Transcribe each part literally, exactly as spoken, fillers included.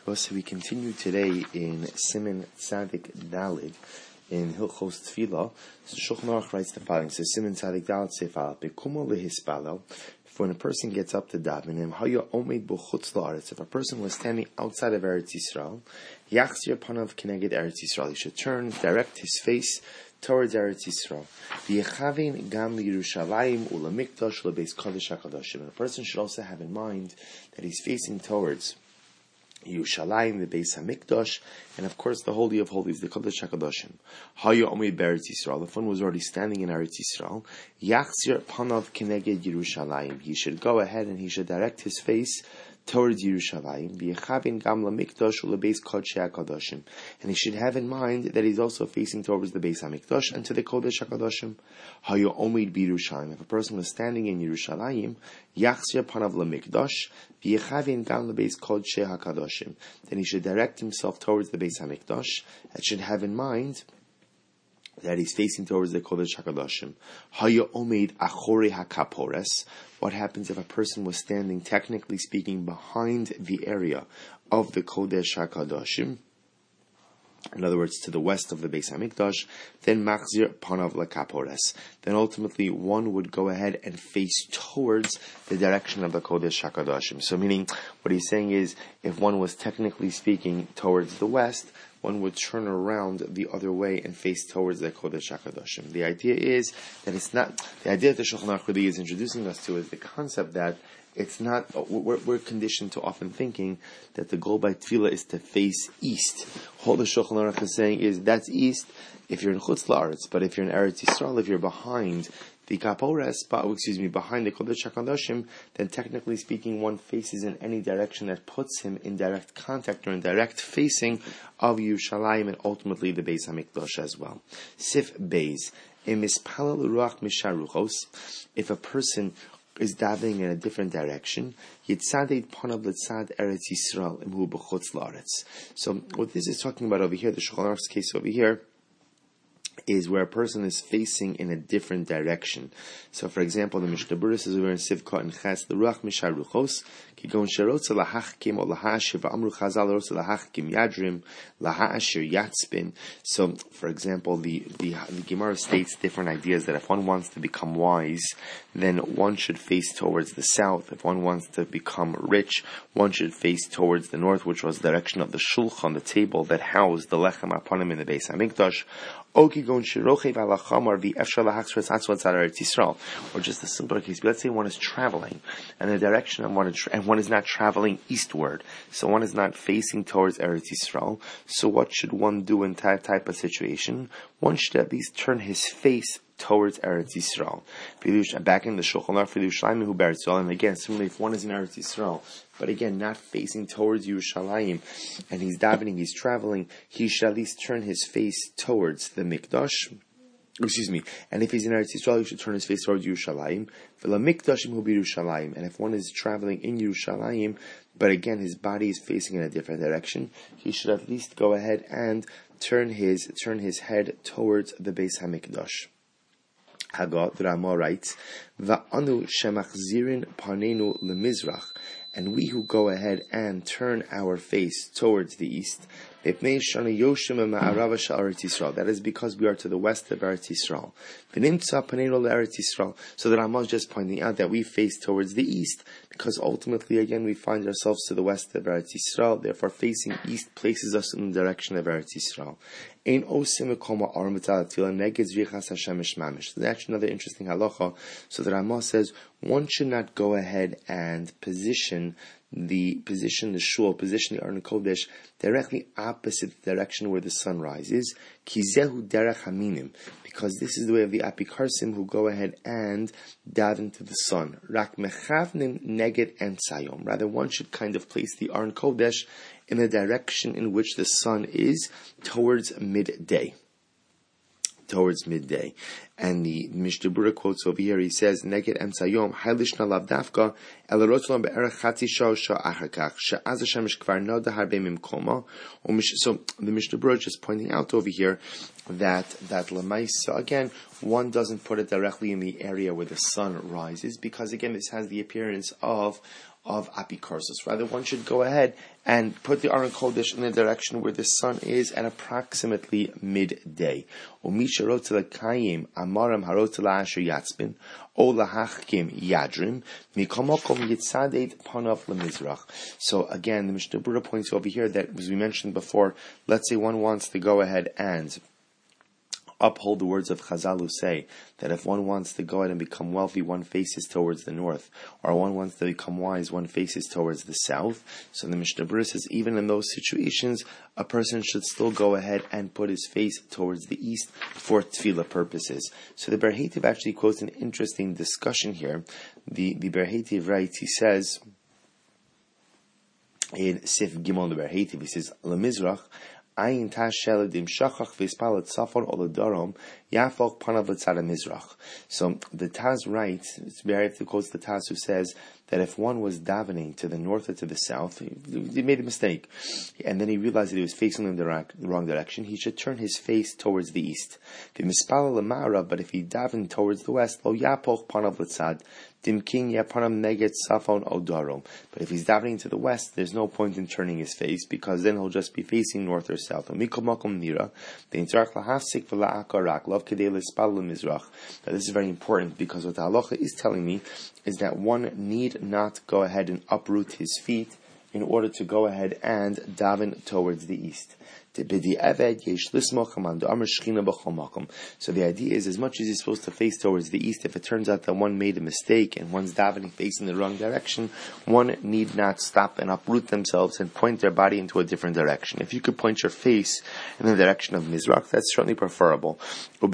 Well, so we continue today in Siman Tzadik Dalid in Hilchos Tefillah. So Shulchan Aruch writes the following: so Siman Tzadik Dalid Seifal Bekumo lehispalel. When a person gets up to daven him, Haya Omed B'chutz La'aretz. If a person was standing outside of Eretz Yisrael, Yachzir Panav Keneged Eretz Yisrael. He should turn, direct his face towards Eretz Yisrael. V'yechavin gam Yerushalayim u'lamikdash lebeis kodesh hakadoshim. And a person should also have in mind that he's facing towards Yerushalayim, the Beis Hamikdash, and of course the Holy of Holies, the Kodesh HaKadoshim. Haya Omed Be'eretz Yisrael. The one was already standing in Eretz Yisrael. Yachzir Panav Keneged Yerushalayim. He should go ahead and he should direct his face towards Yerushalayim. V'yechavin gam lamikdash u'lebeis kodesh hakadoshim. And he should have in mind that he's also facing towards the Beis Hamikdash and to the Kodesh HaKadoshim. Haya Omed B'Yerushalayim. If a person was standing in Yerushalayim, Yachzir Panav lamikdash. V'yechavin gam lebeis kodesh hakadoshim. Then he should direct himself towards the Beis Hamikdash. And should have in mind that he's facing towards the Kodesh HaKadoshim. Haya Omed Achore HaKapores. What happens if a person was standing, technically speaking, behind the area of the Kodesh HaKadoshim? In other words, to the west of the Beis Hamikdash, then Machzir Panav LaKapores. Then ultimately one would go ahead and face towards the direction of the Kodesh HaKadoshim. So meaning, what he's saying is, if one was technically speaking towards the west, one would turn around the other way and face towards the Kodesh HaKadoshim. The idea is that it's not, the idea that the Shulchan Aruch really is introducing us to is the concept that it's not, we're, we're conditioned to often thinking that the goal by Tefillah is to face east. All the Shulchan Aruch is saying is that's east if you're in Chutz La'aretz, but if you're in Eretz Yisrael, if you're behind the Kapores, excuse me, behind the Kodesh HaKadoshim, then technically speaking, one faces in any direction that puts him in direct contact or in direct facing of Yerushalayim and ultimately the Beis Hamikdash as well. Sif Beis, if a person is davening in a different direction, Yitzadeit Panav L'tzad Eretz Yisrael Imhu B'chutz La'aretz. So what this is talking about over here, the Shulchan Aruch's case over here, is where a person is facing in a different direction. So, for example, the Mishnah Berurah says over in Sivkot and Ches, the Ruach Mishar Ruchos, Kigon Sherotze Lahachkim or Lahashir V'amru Chazal Rotze Lahachkim Yadrim Lahashir Yatspin. So, for example, the, the the Gemara states different ideas that if one wants to become wise, then one should face towards the south. If one wants to become rich, one should face towards the north, which was the direction of the shulchan, the table that housed the lechem upon him in the Beis Hamikdash. Or just a simpler case. Let's say one is traveling, and the direction of one is, and one is not traveling eastward, so one is not facing towards Eretz Yisrael. So what should one do in that type of situation? One should at least turn his face towards Eretz Yisrael. Back in the Shulchan Aruch, and again, similarly, if one is in Eretz Yisrael, but again, not facing towards Yerushalayim, and he's davening, he's traveling, he should at least turn his face towards the Mikdash. Excuse me. And if he's in Eretz Yisrael, he should turn his face towards Yerushalayim. And if one is traveling in Yerushalayim, but again, his body is facing in a different direction, he should at least go ahead and turn his turn his head towards the Beis Hamikdash. Hagot, the Ramah writes, Va'anu shemachzirin panenu lemizrach, and we who go ahead and turn our face towards the east, that is because we are to the west of Eretz Yisrael. So that Ramah is just pointing out that we face towards the east, because ultimately, again, we find ourselves to the west of Eretz Yisrael, therefore facing east places us in the direction of Eretz Yisrael. So that's another interesting halacha. So the Ramah says, one should not go ahead and position the position the shul, position the Aron Kodesh directly opposite the direction where the sun rises. Kizehu derech haminim, because this is the way of the apikarsim who go ahead and daven to the sun. Rak mechavnim neged and sayom. Rather, one should kind of place the Aron Kodesh in the direction in which the sun is, towards midday. Towards midday. And the Mishnah Berurah quotes over here, he says, Neged emtzayom, hailishna lav dafka, elarotulom be'erech chatzi shah shah achakach, she'az Hashem shkvar noda harbe mimkoma. So the Mishnah Berurah just pointing out over here that, that lemaisa, again, one doesn't put it directly in the area where the sun rises, because again, this has the appearance of of apikorsos. Rather, one should go ahead and put the Aron Kodesh in the direction where the sun is at approximately midday. Umisha rotela kayim amaram harotela asher yatzbin o lahachkim yadrim mikomokom yitzadet panav lemizrach. So again, the Mishnah Berurah points over here that, as we mentioned before, let's say one wants to go ahead and uphold the words of Chazal who say that if one wants to go ahead and become wealthy, one faces towards the north, or one wants to become wise, one faces towards the south. So the Mishnah Berurah says even in those situations, a person should still go ahead and put his face towards the east for tefillah purposes. So the Ber Hetiv actually quotes an interesting discussion here. The, the Ber Hetiv writes, he says, in Sif Gimel the Ber Hetiv, he says, Lemizrach, Ayin tashel dim shachach v'ispalat safon olodarom yafok panav l'tzad mizrach. So the Taz writes, it's very to quote the Taz who says that if one was davening to the north or to the south, he, he made a mistake, and then he realized that he was facing in the, the wrong direction, he should turn his face towards the east. But if he davened towards the west, lo yapoch panav l'tzad. But if he's davening to the west, there's no point in turning his face, because then he'll just be facing north or south. Now, this is very important, because what the halacha is telling me is that one need not go ahead and uproot his feet in order to go ahead and daven towards the east. So the idea is, as much as you're supposed to face towards the east, if it turns out that one made a mistake and one's davening facing the wrong direction, one need not stop and uproot themselves and point their body into a different direction. If you could point your face in the direction of Mizrach, that's certainly preferable. So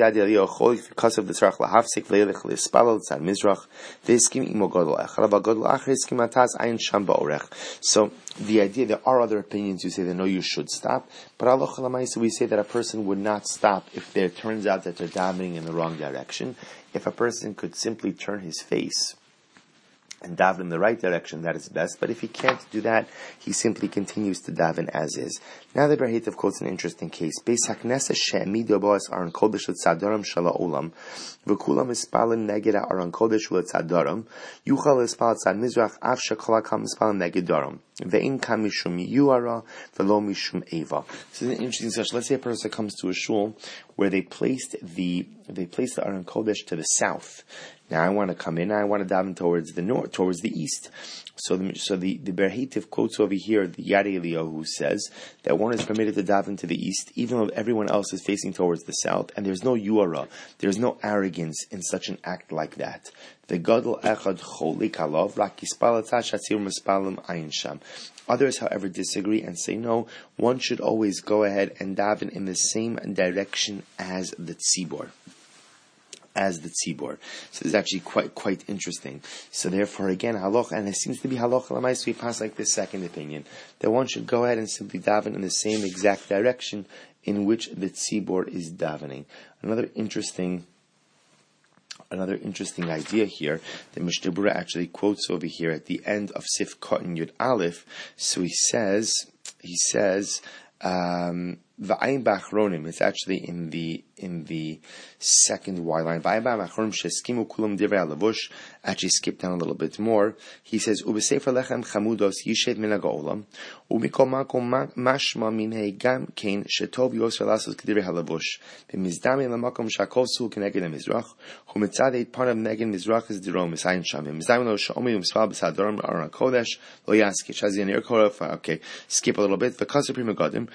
the idea, there are other opinions who say that no, you should stop, but Allah Lamaisa, we say that a person would not stop if there turns out that they're davening in the wrong direction. If a person could simply turn his face and daven in the right direction, that is best. But if he can't do that, he simply continues to daven as is. Now the Ber Hetiv quotes an interesting case. Beis HaKnesses she'emido bo'as Aron Kodesh l'tzadaram shala olam v'kulam ispalin neged Aron Kodesh l'tzadaram yuchal ispal tzad mizrach av shekol hakam ispalin neged daram ve'in kam mishum yuara v'lo mishum eva. This is an interesting discussion. Let's say a person comes to a shul where they placed the they placed the Aron Kodesh to the south. Now I want to come in, I want to daven towards the north, towards the east. So the, so the, the Ber Hetiv quotes over here the Yad Eliyahu, who says that one is permitted to daven to the east, even though everyone else is facing towards the south, and there's no yuara, there's no arrogance in such an act like that. The Gadol Echad Cholik Alav, Rakispalatat Shatzir Mispalim Ayin Sham. Others, however, disagree and say no, one should always go ahead and daven in the same direction as the tzibor. As the tzibor. So it's actually quite quite interesting. So therefore, again, halacha, and it seems to be halacha l'mais, we pass like this second opinion, that one should go ahead and simply daven in the same exact direction in which the tzibor is davening. Another interesting Another interesting idea here, the Mishnah Berurah actually quotes over here at the end of Sif Kotin Yud Aleph. So he says, he says, um, V'ayin ba'achronim. It's actually in the in the second Y line. V'ayin ba'achronim sheskimu kulam divrei halavush. Actually, skip down a little bit more. He says, "U'b'sefer lechem chamudos yished min ha'ga'olam, u'mikol makom mashma minhei gam kein shetov yosef lasos k'divrei halavush. B'mizdami l'makom shakol sul k'neged ha'mizrach, u'mitzad eit panav neged mizrach is dirom misayin sham. B'mizdami lo sha'omi u'mispal b'sadoram aron kodesh lo yaski." Shazin yer koraf. Okay, skip a little bit. V'kasser prima gadim.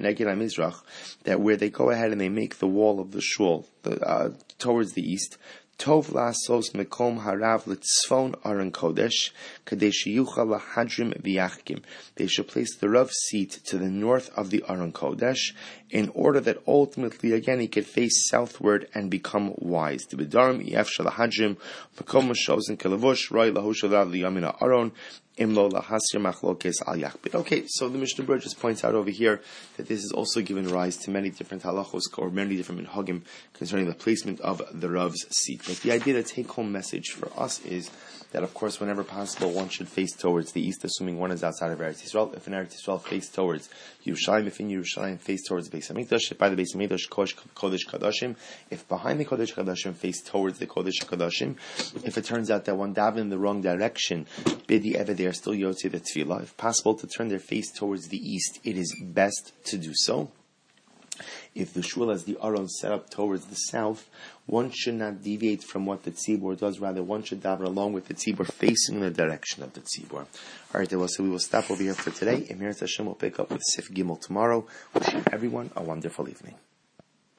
That where they go ahead and they make the wall of the shul the, uh, towards the east, Tov la'asos mekom harav l'tzfon aron kodesh, kadesh yuchal lahadrim v'yachkim. They should place the Rav's seat to the north of the Aron Kodesh, in order that ultimately, again, he could face southward and become wise. The B'darim yef shel lahadrim mekom shozen kelevush roi lahushalav liyamina Aron. Okay, so the Mishnah Berurah just points out over here that this is also given rise to many different halachos or many different minhagim concerning the placement of the Rav's seat. But the idea, the take-home message for us is that, of course, whenever possible, one should face towards the east, assuming one is outside of Eretz Yisrael. If in Eretz Yisrael, face towards Yerushalayim. If in Yerushalayim, face towards the Beis Hamikdash. If by the Beis Hamikdash, Kodesh Kadashim. If behind the Kodesh Kadashim, face towards the Kodesh Kadashim. If it turns out that one davened in the wrong direction, bidi ever they are still yotze the tefillah. If possible to turn their face towards the east, it is best to do so. If the shul has the aron set up towards the south, one should not deviate from what the tzibur does. Rather, one should daven along with the tzibur, facing in the direction of the tzibur. All right, so we will stop over here for today. Emir Hashem will pick up with Sif Gimel tomorrow. Wishing everyone a wonderful evening.